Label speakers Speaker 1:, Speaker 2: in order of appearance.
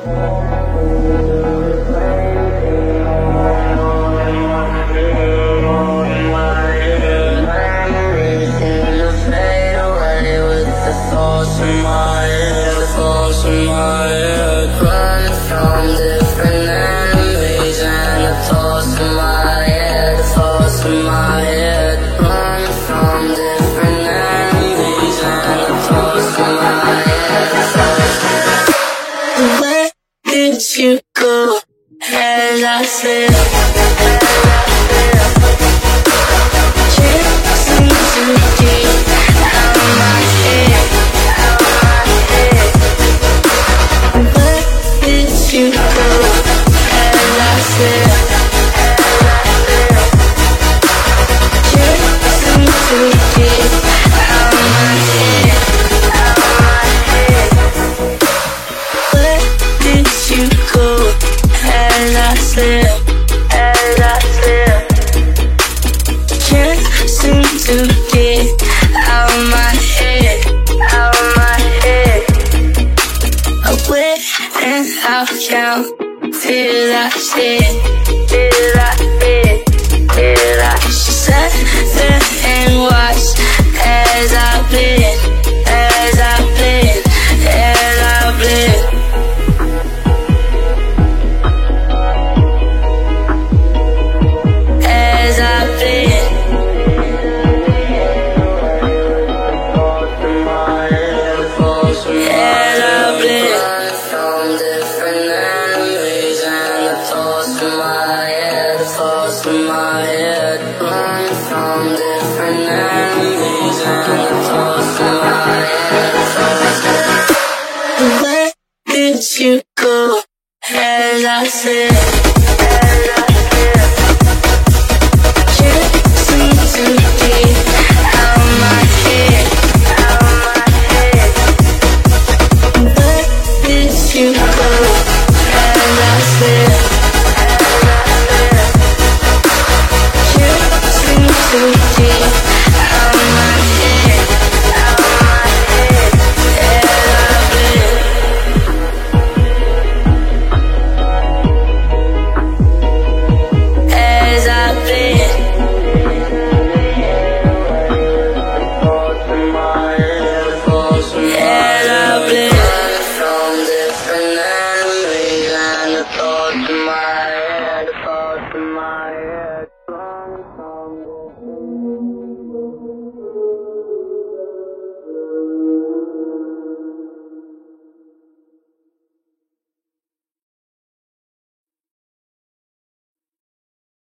Speaker 1: Where did you go as I slept? Can't seem to get out of my head. Where did you go as I slept? Can't seem to get out of my head. Where did you go as I slept? Can't seem to get out of my head. I wait and I'll count till I sit. She sat there and watched as I bled. Where did you go as I slept? Can't seem to get out of my head. Where did you go as I slept? Can't seem to get out of my head. Thoughts in my head.